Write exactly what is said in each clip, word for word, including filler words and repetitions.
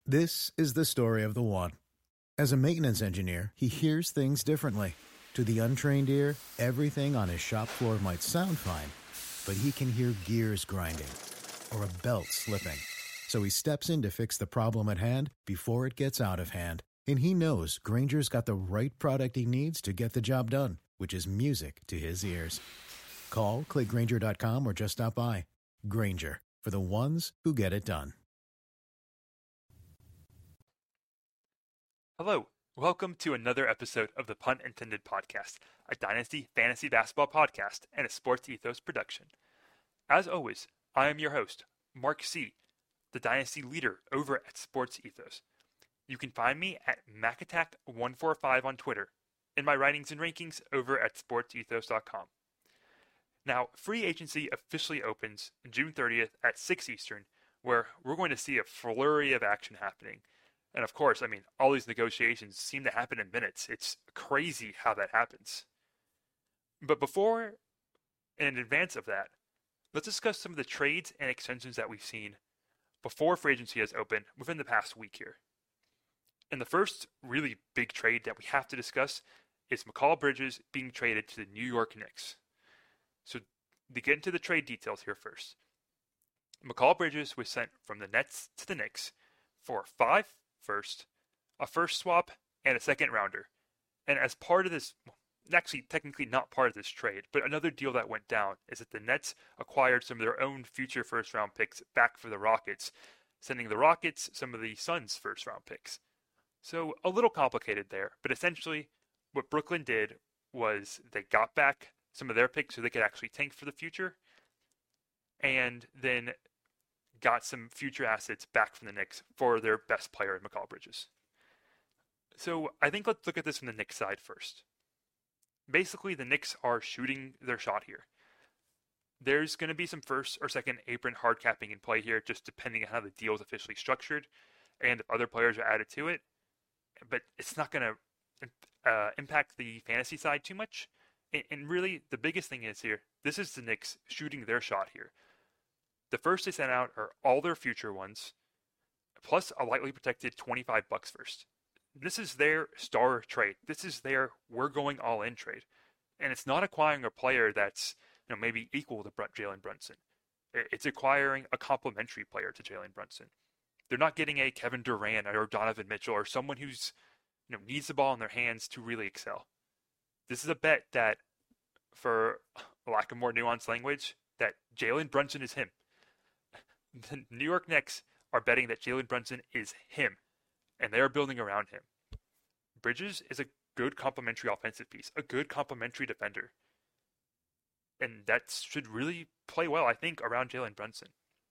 This is the story of the one. As a maintenance engineer, he hears things differently. To the untrained ear, everything on his shop floor might sound fine, but he can hear gears grinding or a belt slipping. So he steps in to fix the problem at hand before it gets out of hand. And he knows Grainger's got the right product he needs to get the job done, which is music to his ears. Call, click Grainger dot com, or just stop by. Grainger, for the ones who get it done. Hello, welcome to another episode of the Pun Intended Podcast, a Dynasty Fantasy Basketball podcast and a Sports Ethos production. As always, I am your host, Mark C., the Dynasty leader over at Sports Ethos. You can find me at Mac Attack one forty-five on Twitter, in my writings and rankings over at sports ethos dot com. Now, free agency officially opens June thirtieth at six Eastern, where we're going to see a flurry of action happening. And of course, I mean, all these negotiations seem to happen in minutes. It's crazy how that happens. But before and in advance of that, let's discuss some of the trades and extensions that we've seen before free agency has opened within the past week here. And the first really big trade that we have to discuss is Mikal Bridges being traded to the New York Knicks. So to get into the trade details here first. Mikal Bridges was sent from the Nets to the Knicks for five first, a first swap, and a second rounder. And as part of this, actually technically not part of this trade, but another deal that went down is that the Nets acquired some of their own future first round picks back for the Rockets, sending the Rockets some of the Suns' first round picks. So a little complicated there, but essentially what Brooklyn did was they got back some of their picks so they could actually tank for the future, and then got some future assets back from the Knicks for their best player, Mikal Bridges. So I think let's look at this from the Knicks side first. Basically, the Knicks are shooting their shot here. There's going to be some first or second apron hard capping in play here, just depending on how the deal is officially structured and if other players are added to it. But it's not going to uh, impact the fantasy side too much. And, and really, the biggest thing is here, this is the Knicks shooting their shot here. The first they sent out are all their future ones, plus a lightly protected twenty-five bucks first. This is their star trade. This is their we're going all in trade. And it's not acquiring a player that's, you know, maybe equal to Jalen Brunson. It's acquiring a complementary player to Jalen Brunson. They're not getting a Kevin Durant or Donovan Mitchell or someone who's, you know, needs the ball in their hands to really excel. This is a bet that, for lack of more nuanced language, that Jalen Brunson is him. The New York Knicks are betting that Jalen Brunson is him, and they are building around him. Bridges is a good complementary offensive piece, a good complementary defender. And that should really play well, I think, around Jalen Brunson.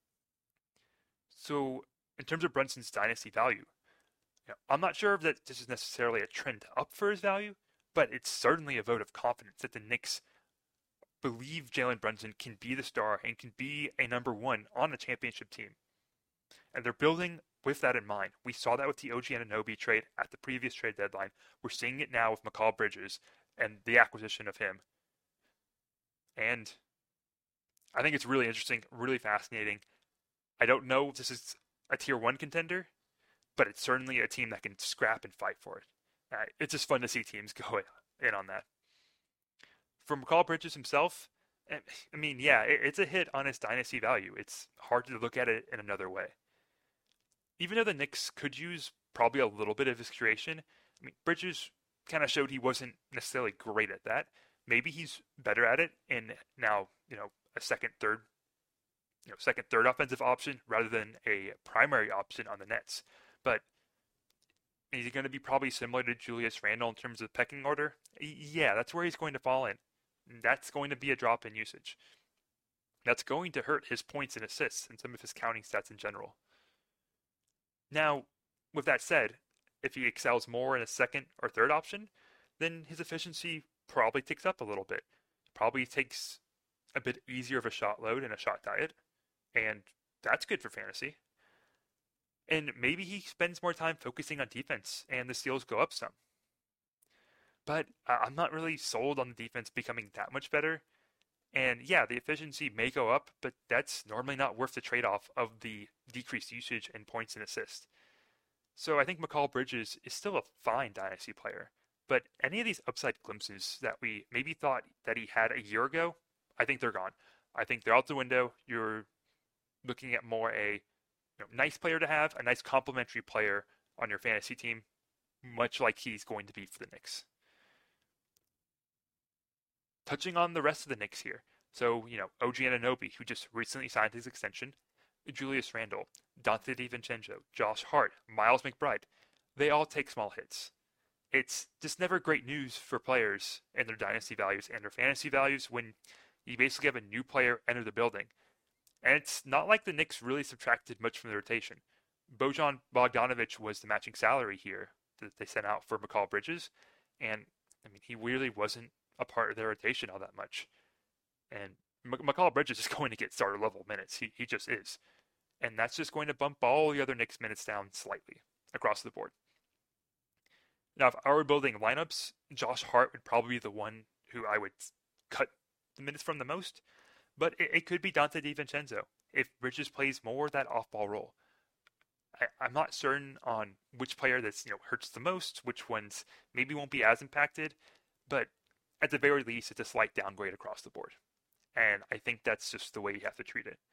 So, in terms of Brunson's dynasty value, you know, I'm not sure that this is necessarily a trend up for his value, but it's certainly a vote of confidence that the Knicks believe Jalen Brunson can be the star and can be a number one on a championship team. And they're building with that in mind. We saw that with the O G Anunoby trade at the previous trade deadline. We're seeing it now with Mikal Bridges and the acquisition of him. And I think it's really interesting, really fascinating. I don't know if this is a tier one contender, but it's certainly a team that can scrap and fight for it. Uh, it's just fun to see teams go in on that. For Mikal Bridges himself, I mean, yeah, it's a hit on his dynasty value. It's hard to look at it in another way. Even though the Knicks could use probably a little bit of his creation, I mean, Bridges kind of showed he wasn't necessarily great at that. Maybe he's better at it in now, you know, a second, third, you know, second, third offensive option rather than a primary option on the Nets. But is he going to be probably similar to Julius Randle in terms of pecking order? Yeah, that's where he's going to fall in. That's going to be a drop in usage. That's going to hurt his points and assists and some of his counting stats in general. Now, with that said, if he excels more in a second or third option, then his efficiency probably ticks up a little bit. Probably takes a bit easier of a shot load and a shot diet, and that's good for fantasy. And maybe he spends more time focusing on defense, and the steals go up some. But I'm not really sold on the defense becoming that much better. And yeah, the efficiency may go up, but that's normally not worth the trade-off of the decreased usage and points and assists. So I think McCall Bridges is still a fine dynasty player, but any of these upside glimpses that we maybe thought that he had a year ago, I think they're gone. I think they're out the window. You're looking at more a you know, nice player to have, a nice complementary player on your fantasy team, much like he's going to be for the Knicks. Touching on the rest of the Knicks here. So, you know, O G Anunoby, who just recently signed his extension, Julius Randle, Dante DiVincenzo, Josh Hart, Miles McBride, they all take small hits. It's just never great news for players and their dynasty values and their fantasy values when you basically have a new player enter the building. And it's not like the Knicks really subtracted much from the rotation. Bojan Bogdanovic was the matching salary here that they sent out for McCall Bridges. And, I mean, he really wasn't a part of their rotation all that much. And McCall Bridges is going to get starter level minutes. He, he just is. And that's just going to bump all the other Knicks minutes down slightly across the board. Now, if I were building lineups, Josh Hart would probably be the one who I would cut the minutes from the most. But it, it could be Dante DiVincenzo if Bridges plays more of that off-ball role. I, I'm not certain on which player that's you know hurts the most, which ones maybe won't be as impacted, but at the very least, it's a slight downgrade across the board. And I think that's just the way you have to treat it.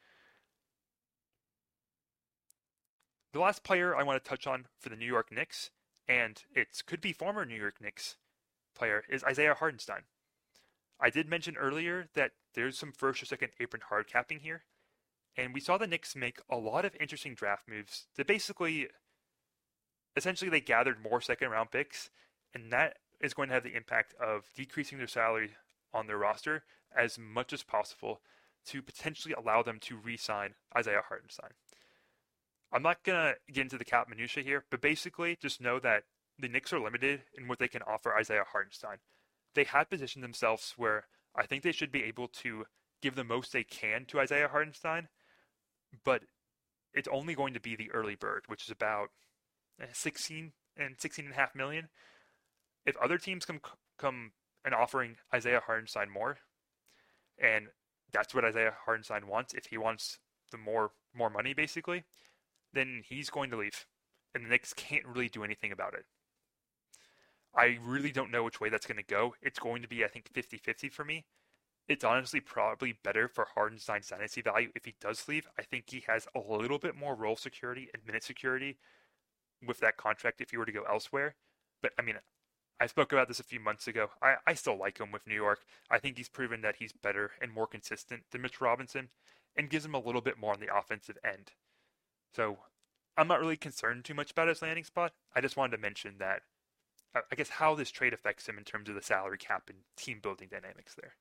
The last player I want to touch on for the New York Knicks, and it could be former New York Knicks player, is Isaiah Hartenstein. I did mention earlier that there's some first or second apron hard capping here, and we saw the Knicks make a lot of interesting draft moves that basically, essentially they gathered more second round picks, and that is going to have the impact of decreasing their salary on their roster as much as possible to potentially allow them to re-sign Isaiah Hartenstein. I'm not going to get into the cap minutiae here, but basically just know that the Knicks are limited in what they can offer Isaiah Hartenstein. They have positioned themselves where I think they should be able to give the most they can to Isaiah Hartenstein, but it's only going to be the early bird, which is about sixteen and sixteen and a half million. If other teams come come and offering Isaiah Hartenstein more, and that's what Isaiah Hartenstein wants, if he wants the more more money basically, then he's going to leave, and the Knicks can't really do anything about it. I really don't know which way that's going to go. It's going to be, I think, fifty-fifty for me. It's honestly probably better for Hartenstein's dynasty value if he does leave. I think he has a little bit more role security and minute security with that contract if he were to go elsewhere. But, I mean, I spoke about this a few months ago. I, I still like him with New York. I think he's proven that he's better and more consistent than Mitchell Robinson and gives him a little bit more on the offensive end. So I'm not really concerned too much about his landing spot. I just wanted to mention that, I guess, how this trade affects him in terms of the salary cap and team building dynamics there.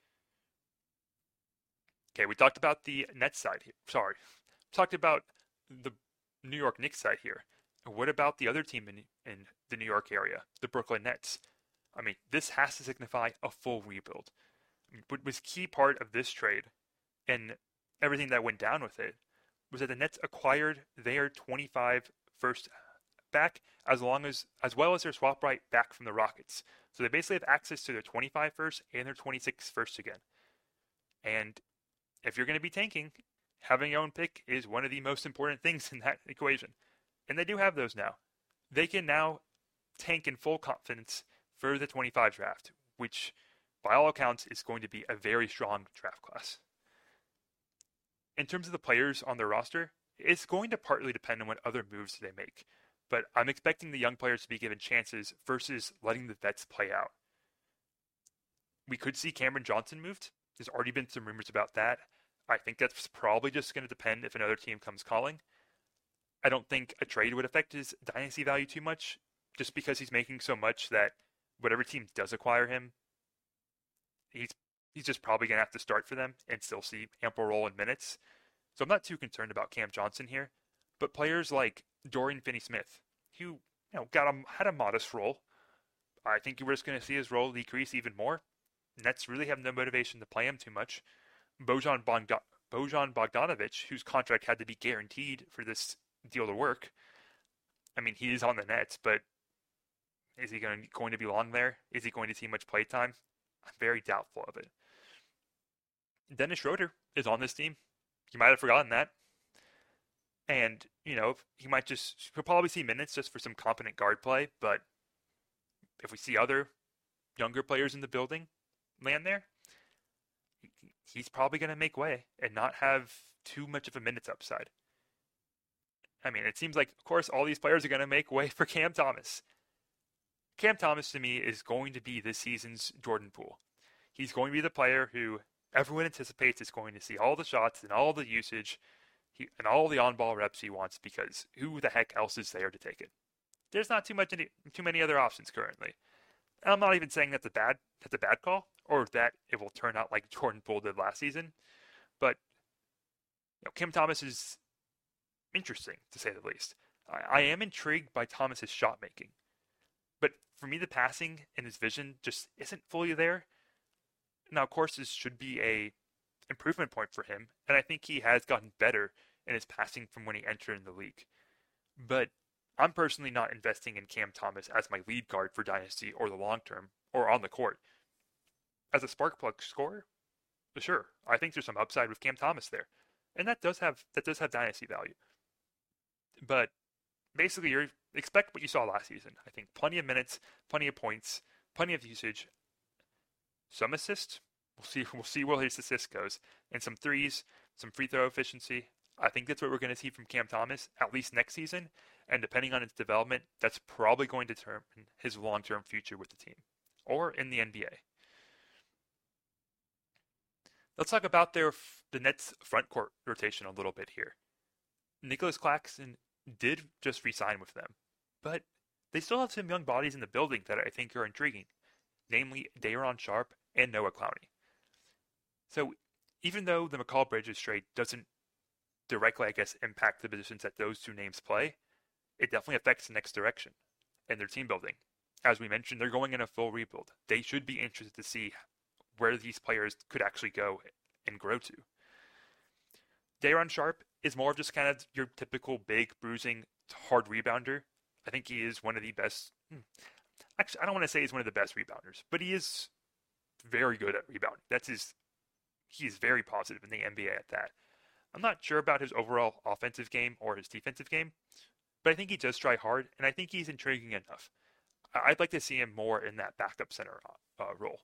Okay, we talked about the Nets side here. Sorry. We talked about the New York Knicks side here. What about the other team in, in the New York area, the Brooklyn Nets? I mean, this has to signify a full rebuild. I mean, what was key part of this trade and everything that went down with it was that the Nets acquired their twenty-five first back as long as as well as their swap right back from the Rockets. So they basically have access to their twenty-five first and their twenty-six first again. And if you're going to be tanking, having your own pick is one of the most important things in that equation. And they do have those now. They can now tank in full confidence for the twenty-five draft, which by all accounts is going to be a very strong draft class. In terms of the players on their roster, it's going to partly depend on what other moves they make. But I'm expecting the young players to be given chances versus letting the vets play out. We could see Cameron Johnson moved. There's already been some rumors about that. I think that's probably just going to depend if another team comes calling. I don't think a trade would affect his dynasty value too much, just because he's making so much that whatever team does acquire him, he's he's just probably going to have to start for them and still see ample role in minutes. So I'm not too concerned about Cam Johnson here. But players like Dorian Finney-Smith, who you know got a, had a modest role, I think we're just going to see his role decrease even more. Nets really have no motivation to play him too much. Bojan, Bogda- Bojan Bogdanovic, whose contract had to be guaranteed for this deal to work. I mean, he is on the Nets, but is he going to, going to be long there? Is he going to see much play time? I'm very doubtful of it. Dennis Schroeder is on this team. You might have forgotten that. And, you know, he might just, he'll probably see minutes just for some competent guard play, but if we see other younger players in the building land there, he's probably going to make way and not have too much of a minutes upside. I mean, it seems like, of course, all these players are going to make way for Cam Thomas. Cam Thomas, to me, is going to be this season's Jordan Poole. He's going to be the player who everyone anticipates is going to see all the shots and all the usage he, and all the on-ball reps he wants, because who the heck else is there to take it? There's not too much, any, too many other options currently. And I'm not even saying that's a bad that's a bad call, or that it will turn out like Jordan Poole did last season. But you know, Cam Thomas is interesting, to say the least. I, I am intrigued by Thomas's shot making, but for me, the passing and his vision just isn't fully there. Now, of course, this should be a improvement point for him, and I think he has gotten better in his passing from when he entered in the league. But I'm personally not investing in Cam Thomas as my lead guard for Dynasty or the long term, or on the court. As a spark plug scorer, sure, I think there's some upside with Cam Thomas there, and that does have that does have Dynasty value. But basically, you expect what you saw last season. I think plenty of minutes, plenty of points, plenty of usage, some assists. We'll see. We'll see where his assist goes, and some threes, some free throw efficiency. I think that's what we're going to see from Cam Thomas at least next season. And depending on its development, that's probably going to determine his long-term future with the team or in the N B A. Let's talk about their the Nets front court rotation a little bit here. Nicholas Claxton did just re-sign with them, but they still have some young bodies in the building that I think are intriguing, namely Day'Ron Sharpe and Noah Clowney. So even though the McCall Bridges trade doesn't directly, I guess, impact the positions that those two names play, it definitely affects the next direction and their team building. As we mentioned, they're going in a full rebuild. They should be interested to see where these players could actually go and grow to. Day'Ron Sharpe is more of just kind of your typical big, bruising, hard rebounder. I think he is one of the best. Hmm, actually, I don't want to say he's one of the best rebounders, but he is very good at rebounding. That's his. He's very positive in the N B A at that. I'm not sure about his overall offensive game or his defensive game, but I think he does try hard, and I think he's intriguing enough. I'd like to see him more in that backup center uh, role.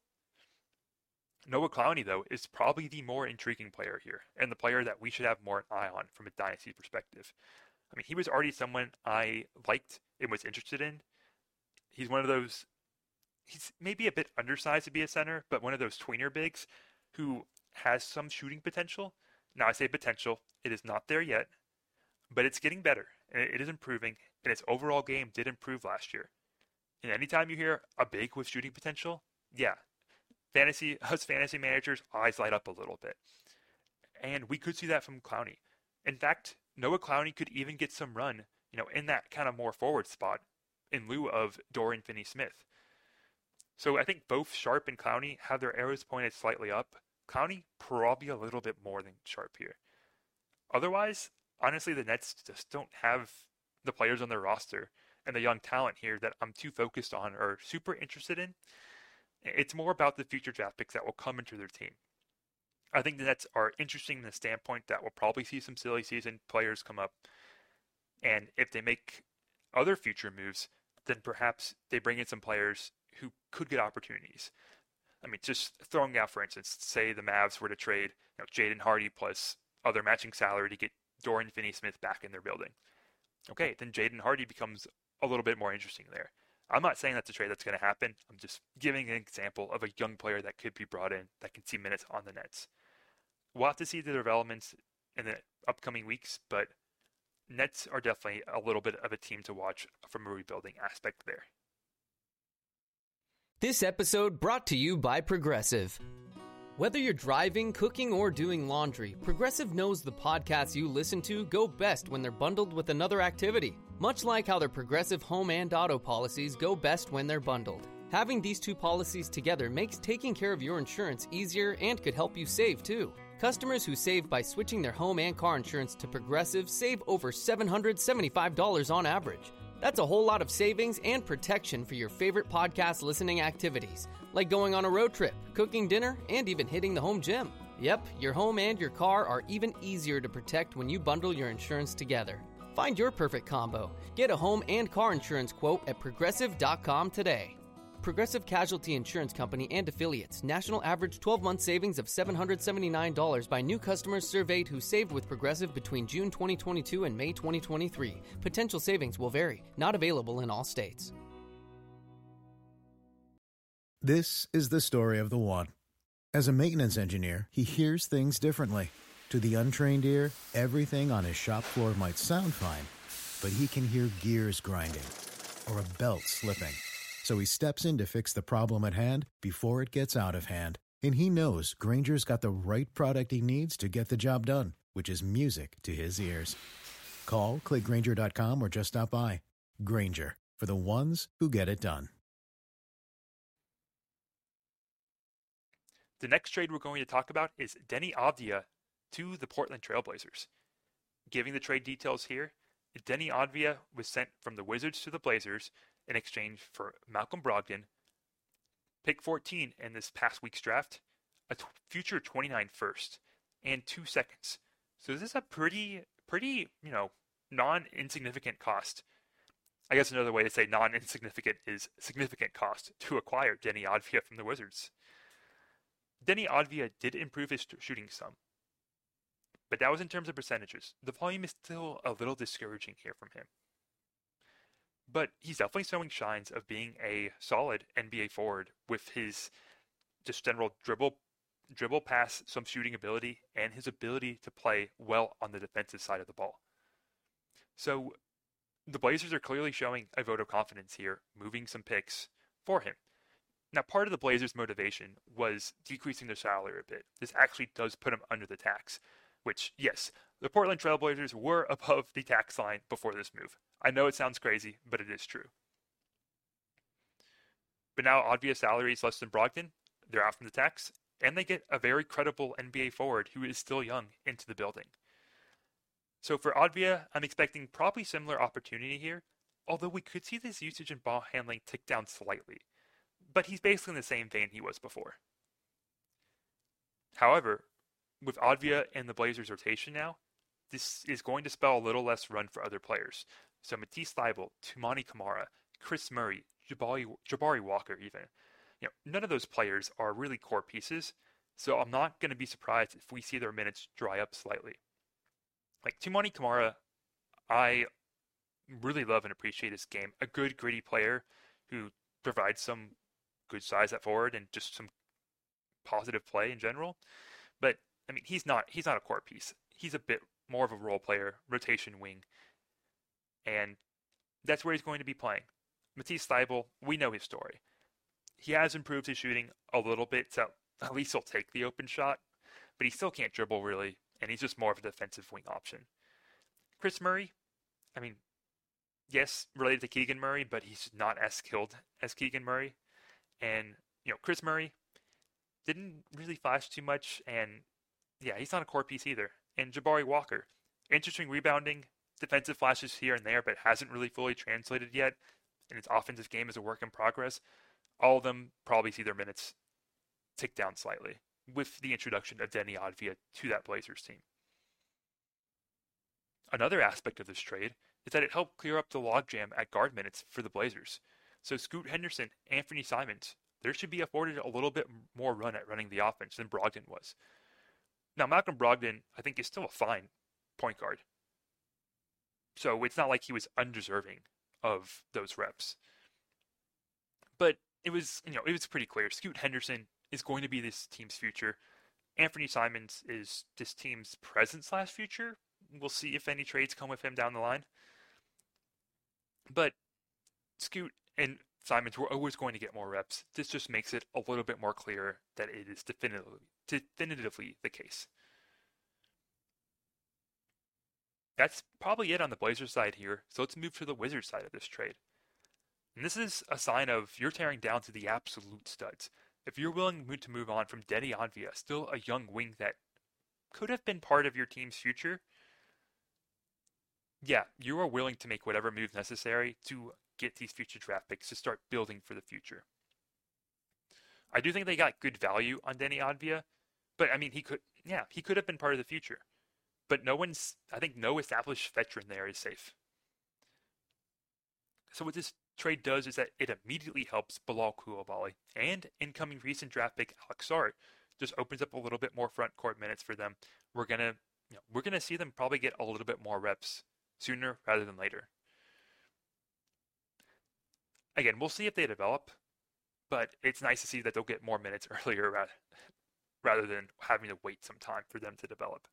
Noah Clowney, though, is probably the more intriguing player here, and the player that we should have more an eye on from a dynasty perspective. I mean, he was already someone I liked and was interested in. He's one of those, he's maybe a bit undersized to be a center, but one of those tweener bigs who has some shooting potential. Now, I say potential, it is not there yet, but it's getting better, and it is improving, and its overall game did improve last year. And anytime you hear a big with shooting potential, yeah, fantasy, us fantasy managers' eyes light up a little bit. And we could see that from Clowney. In fact, Noah Clowney could even get some run, you know, in that kind of more forward spot in lieu of Dorian Finney-Smith. So I think both Sharpe and Clowney have their arrows pointed slightly up. Clowney probably a little bit more than Sharpe here. Otherwise, honestly, the Nets just don't have the players on their roster and the young talent here that I'm too focused on or super interested in. It's more about the future draft picks that will come into their team. I think the Nets are interesting in the standpoint that we'll probably see some silly season players come up. And if they make other future moves, then perhaps they bring in some players who could get opportunities. I mean, just throwing out, for instance, say the Mavs were to trade you know, Jaden Hardy plus other matching salary to get Dorian Finney-Smith back in their building. Okay, then Jaden Hardy becomes a little bit more interesting there. I'm not saying that's a trade that's going to happen. I'm just giving an example of a young player that could be brought in that can see minutes on the Nets. We'll have to see the developments in the upcoming weeks, but Nets are definitely a little bit of a team to watch from a rebuilding aspect there. This episode brought to you by Progressive. Whether you're driving, cooking, or doing laundry, Progressive knows the podcasts you listen to go best when they're bundled with another activity. Much like how their Progressive home and auto policies go best when they're bundled. Having these two policies together makes taking care of your insurance easier and could help you save, too. Customers who save by switching their home and car insurance to Progressive save over seven hundred seventy-five dollars on average. That's a whole lot of savings and protection for your favorite podcast listening activities, like going on a road trip, cooking dinner, and even hitting the home gym. Yep, your home and your car are even easier to protect when you bundle your insurance together. Find your perfect combo. Get a home and car insurance quote at progressive dot com today. Progressive Casualty Insurance Company and Affiliates. National average twelve-month savings of seven hundred seventy-nine dollars by new customers surveyed who saved with Progressive between June twenty twenty-two and May twenty twenty-three. Potential savings will vary. Not available in all states. This is the story of the one. As a maintenance engineer, he hears things differently. To the untrained ear, everything on his shop floor might sound fine, but he can hear gears grinding or a belt slipping. So he steps in to fix the problem at hand before it gets out of hand. And he knows Grainger's got the right product he needs to get the job done, which is music to his ears. Call, click Grainger dot com, or just stop by. Grainger, for the ones who get it done. The next trade we're going to talk about is Deni Avdija to the Portland Trail Blazers. Giving the trade details here, Deni Avdija was sent from the Wizards to the Blazers in exchange for Malcolm Brogdon, pick fourteen in this past week's draft, a t- future twenty-nine first, and two seconds. So this is a pretty, pretty, you know, non-insignificant cost. I guess another way to say non-insignificant is significant cost to acquire Deni Avdija from the Wizards. Deni Avdija did improve his shooting some, but that was in terms of percentages. The volume is still a little discouraging here from him. But he's definitely showing signs of being a solid N B A forward with his just general dribble, dribble pass, some shooting ability, and his ability to play well on the defensive side of the ball. So the Blazers are clearly showing a vote of confidence here, moving some picks for him. Now, part of the Blazers' motivation was decreasing their salary a bit. This actually does put him under the tax, which, yes, the Portland Trail Blazers were above the tax line before this move. I know it sounds crazy, but it is true. But now Avdija's salary is less than Brogdon. They're out from the tax, and they get a very credible N B A forward who is still young into the building. So for Avdija, I'm expecting probably similar opportunity here, although we could see this usage and ball handling tick down slightly. But he's basically in the same vein he was before. However, with Avdija and the Blazers' rotation now, this is going to spell a little less run for other players. So Matisse Thybulle, Toumani Camara, Chris Murray, Jabari, Jabari Walker even. You know, none of those players are really core pieces, so I'm not going to be surprised if we see their minutes dry up slightly. Like Toumani Camara, I really love and appreciate his game. A good, gritty player who provides some good size at forward and just some positive play in general. But I mean, he's not he's not a core piece. He's a bit more of a role player, rotation wing, and that's where he's going to be playing. Matisse Thybulle, we know his story. He has improved his shooting a little bit, so at least he'll take the open shot, but he still can't dribble really, and he's just more of a defensive wing option. Chris Murray, I mean, yes, related to Keegan Murray, but he's not as skilled as Keegan Murray. And, you know, Chris Murray didn't really flash too much, and yeah, he's not a core piece either. And Jabari Walker, interesting rebounding, defensive flashes here and there, but hasn't really fully translated yet, and his offensive game is a work in progress. All of them probably see their minutes tick down slightly with the introduction of Deni Avdija to that Blazers team. Another aspect of this trade is that it helped clear up the logjam at guard minutes for the Blazers. So Scoot Henderson, Anthony Simons, there should be afforded a little bit more run at running the offense than Brogdon was. Now, Malcolm Brogdon, I think, is still a fine point guard. So it's not like he was undeserving of those reps. But it was, you know, it was pretty clear. Scoot Henderson is going to be this team's future. Anthony Simons is this team's present slash future. We'll see if any trades come with him down the line. But Scoot and Simons were always going to get more reps. This just makes it a little bit more clear that it is definitively, definitively the case. That's probably it on the Blazers side here, so let's move to the Wizards side of this trade. And this is a sign of you're tearing down to the absolute studs. If you're willing to move on from Deni Avdija, still a young wing that could have been part of your team's future, yeah, you are willing to make whatever move necessary to get these future draft picks to start building for the future. I do think they got good value on Deni Avdija, But, I mean, he could, yeah, he could have been part of the future. But no one's, I think no established veteran there is safe. So what this trade does is that it immediately helps Bilal Coulibaly and incoming recent draft pick Alex Sarr. Just opens up a little bit more front court minutes for them. We're gonna, you know, we're gonna see them probably get a little bit more reps sooner rather than later. Again, we'll see if they develop, but it's nice to see that they'll get more minutes earlier rather, rather than having to wait some time for them to develop.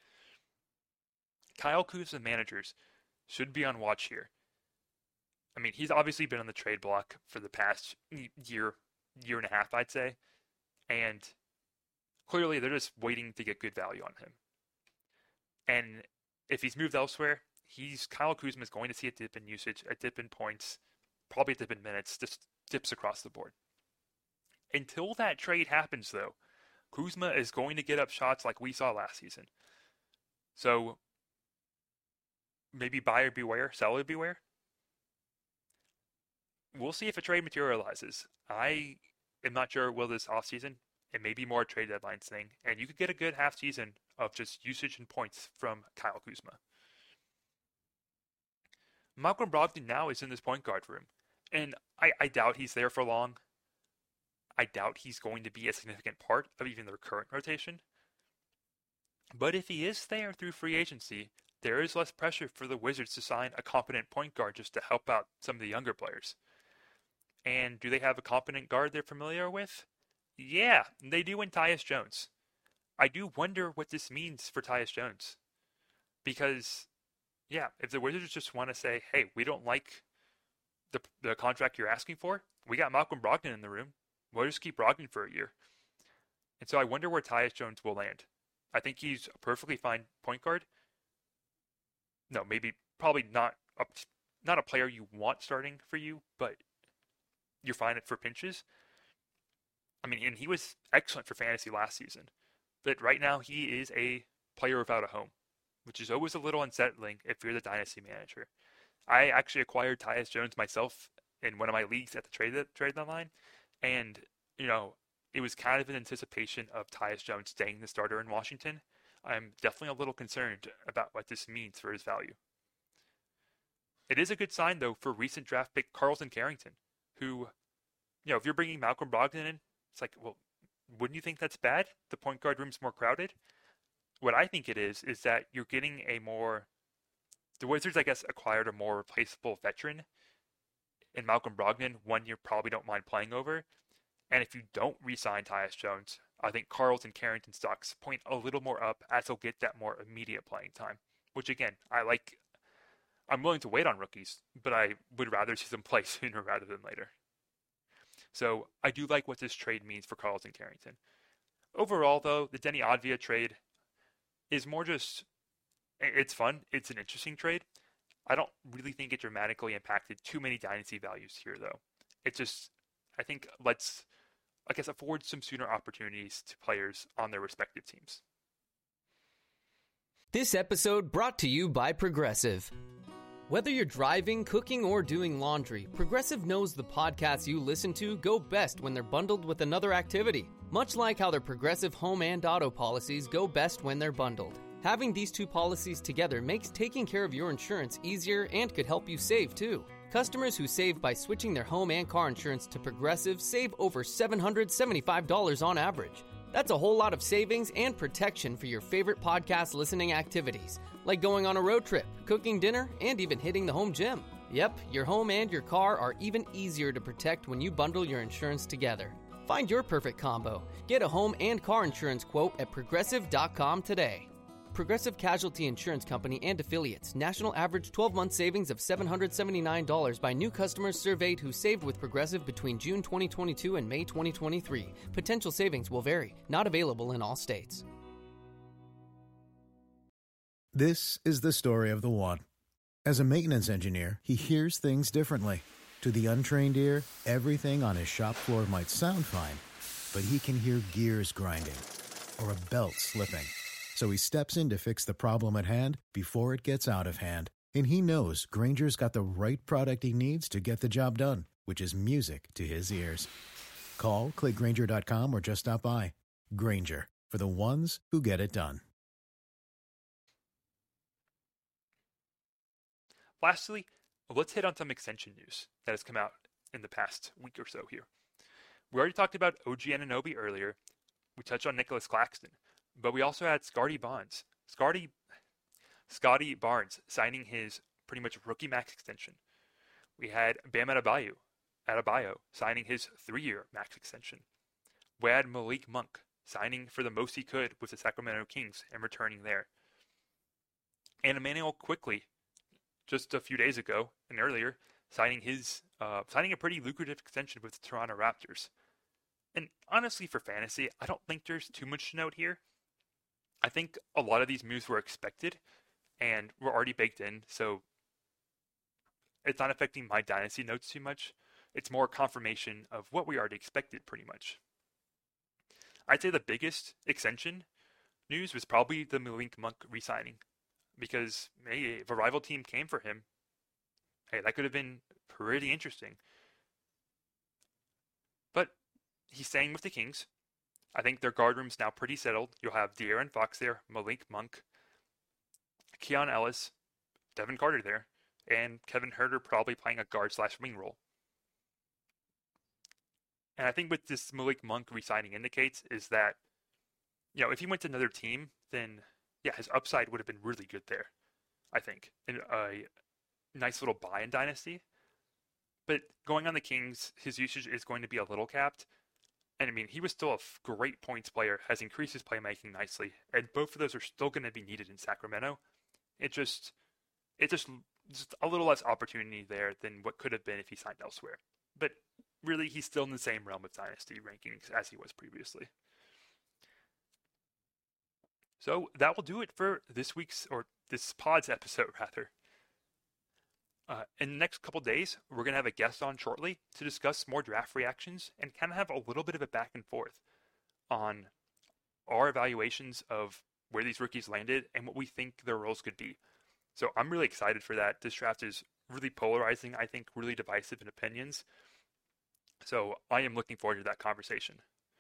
Kyle Kuzma managers should be on watch here. I mean, he's obviously been on the trade block for the past year, year and a half, I'd say. And clearly they're just waiting to get good value on him. And if he's moved elsewhere, he's Kyle Kuzma is going to see a dip in usage, a dip in points, probably a dip in minutes, just dips across the board. Until that trade happens, though, Kuzma is going to get up shots like we saw last season. So maybe buyer beware, seller beware. We'll see if a trade materializes. I am not sure will this offseason. It may be more a trade deadline thing, and you could get a good half season of just usage and points from Kyle Kuzma. Malcolm Brogdon now is in this point guard room, and I, I doubt he's there for long. I doubt he's going to be a significant part of even their current rotation. But if he is there through free agency, there is less pressure for the Wizards to sign a competent point guard just to help out some of the younger players. And do they have a competent guard they're familiar with? Yeah, they do in Tyus Jones. I do wonder what this means for Tyus Jones. Because, yeah, if the Wizards just want to say, hey, we don't like the the contract you're asking for, we got Malcolm Brogdon in the room. We'll just keep Brogdon for a year. And so I wonder where Tyus Jones will land. I think he's a perfectly fine point guard. No, maybe, probably not a, not a player you want starting for you, but you're fine for pinches. I mean, and he was excellent for fantasy last season. But right now, he is a player without a home, which is always a little unsettling if you're the dynasty manager. I actually acquired Tyus Jones myself in one of my leagues at the trade trade deadline, and you know, it was kind of in anticipation of Tyus Jones staying the starter in Washington. I'm definitely a little concerned about what this means for his value. It is a good sign, though, for recent draft pick Carlton Carrington, who, you know, if you're bringing Malcolm Brogdon in, it's like, well, wouldn't you think that's bad? The point guard room's more crowded. What I think it is, is that you're getting a more, the Wizards, I guess, acquired a more replaceable veteran in Malcolm Brogdon, one you probably don't mind playing over. And if you don't re-sign Tyus Jones, I think Carlton Carrington stocks point a little more up as he'll get that more immediate playing time. Which again, I like, I'm willing to wait on rookies, but I would rather see them play sooner rather than later. So I do like what this trade means for Carlton Carrington. Overall, though, the Deni Avdija trade is more just, it's fun. It's an interesting trade. I don't really think it dramatically impacted too many dynasty values here, though. It just, I think, let's, I guess, afford some sooner opportunities to players on their respective teams. This episode brought to you by Progressive. Whether you're driving, cooking, or doing laundry, Progressive knows the podcasts you listen to go best when they're bundled with another activity. Much like how their Progressive home and auto policies go best when they're bundled. Having these two policies together makes taking care of your insurance easier and could help you save, too. Customers who save by switching their home and car insurance to Progressive save over seven hundred seventy-five dollars on average. That's a whole lot of savings and protection for your favorite podcast listening activities, like going on a road trip, cooking dinner, and even hitting the home gym. Yep, your home and your car are even easier to protect when you bundle your insurance together. Find your perfect combo. Get a home and car insurance quote at progressive dot com today. Progressive Casualty Insurance Company and Affiliates. National average twelve-month savings of seven hundred seventy-nine dollars by new customers surveyed who saved with Progressive between June twenty twenty-two and May twenty twenty-three. Potential savings will vary. Not available in all states. This is the story of the one. As a maintenance engineer, he hears things differently. To the untrained ear, everything on his shop floor might sound fine, but he can hear gears grinding or a belt slipping. So he steps in to fix the problem at hand before it gets out of hand. And he knows Grainger's got the right product he needs to get the job done, which is music to his ears. Call, click Grainger dot com, or just stop by. Grainger, for the ones who get it done. Lastly, let's hit on some extension news that has come out in the past week or so here. We already talked about O G Anunoby earlier. We touched on Nicholas Claxton, but we also had Scotty Barnes. Scotty, Scotty Barnes signing his pretty much rookie max extension. We had Bam Adebayo, Adebayo signing his three-year max extension. We had Malik Monk signing for the most he could with the Sacramento Kings and returning there. And Immanuel Quickley, just a few days ago and earlier, signing his uh, signing a pretty lucrative extension with the Toronto Raptors. And honestly, for fantasy, I don't think there's too much to note here. I think a lot of these moves were expected and were already baked in, so it's not affecting my dynasty notes too much. It's more confirmation of what we already expected, pretty much. I'd say the biggest extension news was probably the Malik Monk re-signing, because hey, if a rival team came for him, hey, that could have been pretty interesting. But he's staying with the Kings. I think their guard room's now pretty settled. You'll have De'Aaron Fox there, Malik Monk, Keon Ellis, Devin Carter there, and Kevin Huerter probably playing a guard slash wing role. And I think what this Malik Monk re-signing indicates is that, you know, if he went to another team, then yeah, his upside would have been really good there, I think, in a nice little buy in dynasty. But going on the Kings, his usage is going to be a little capped. And I mean, he was still a great points player, has increased his playmaking nicely, and both of those are still going to be needed in Sacramento. It just, it just, just a little less opportunity there than what could have been if he signed elsewhere. But really, he's still in the same realm of dynasty rankings as he was previously. So that will do it for this week's, or this pod's episode, rather. Uh, in the next couple days, we're going to have a guest on shortly to discuss more draft reactions and kind of have a little bit of a back and forth on our evaluations of where these rookies landed and what we think their roles could be. So I'm really excited for that. This draft is really polarizing, I think, really divisive in opinions. So I am looking forward to that conversation.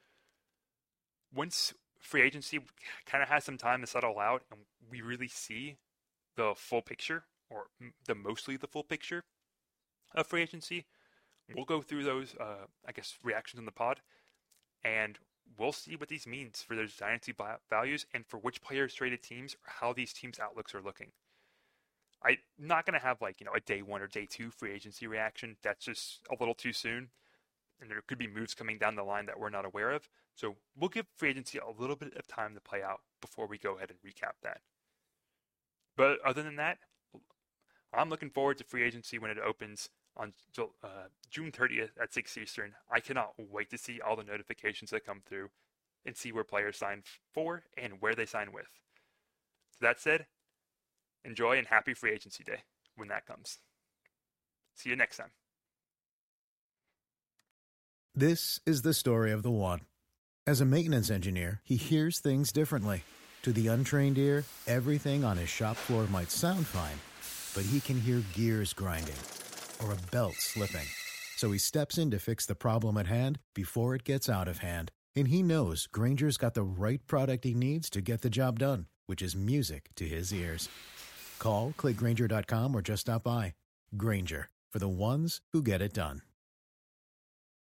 Once free agency kind of has some time to settle out and we really see the full picture, or the mostly the full picture of free agency, we'll go through those, uh, I guess, reactions in the pod, and we'll see what these means for those dynasty values and for which players traded teams or how these teams' outlooks are looking. I'm not going to have like, you know, a day one or day two free agency reaction. That's just a little too soon. And there could be moves coming down the line that we're not aware of. So we'll give free agency a little bit of time to play out before we go ahead and recap that. But other than that, I'm looking forward to free agency when it opens on uh, June thirtieth at six Eastern. I cannot wait to see all the notifications that come through and see where players sign for and where they sign with. So that said, enjoy and happy free agency day when that comes. See you next time. This is the story of the one. As a maintenance engineer, he hears things differently. To the untrained ear, everything on his shop floor might sound fine, but he can hear gears grinding or a belt slipping. So he steps in to fix the problem at hand before it gets out of hand. And he knows Grainger's got the right product he needs to get the job done, which is music to his ears. Call, click Grainger dot com, or just stop by. Grainger, for the ones who get it done.